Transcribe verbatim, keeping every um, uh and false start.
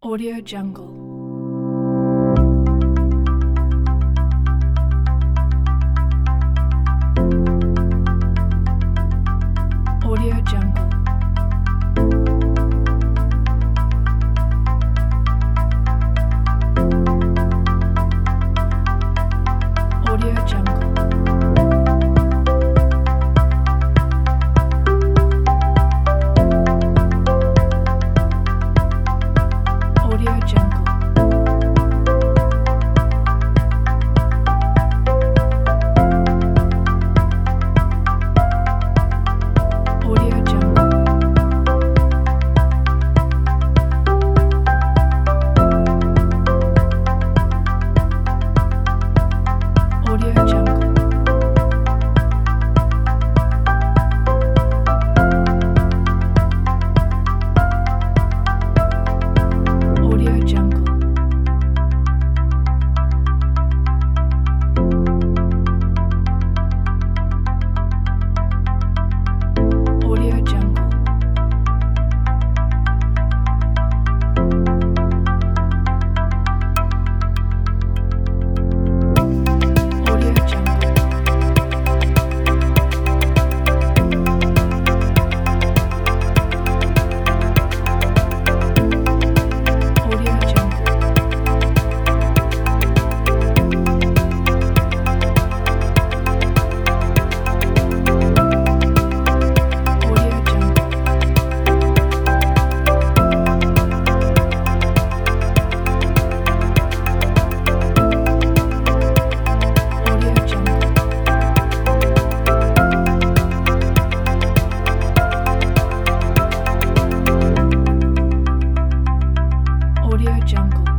Audio Jungle. Audio Jungle. Audio Jungle. Audio Jungle. Audio Jungle. Audio Jungle. Audio Jungle. Audio Jungle. Audio Jungle. Audio Jungle. Audio Jungle. Audio Jungle. Audio Jungle.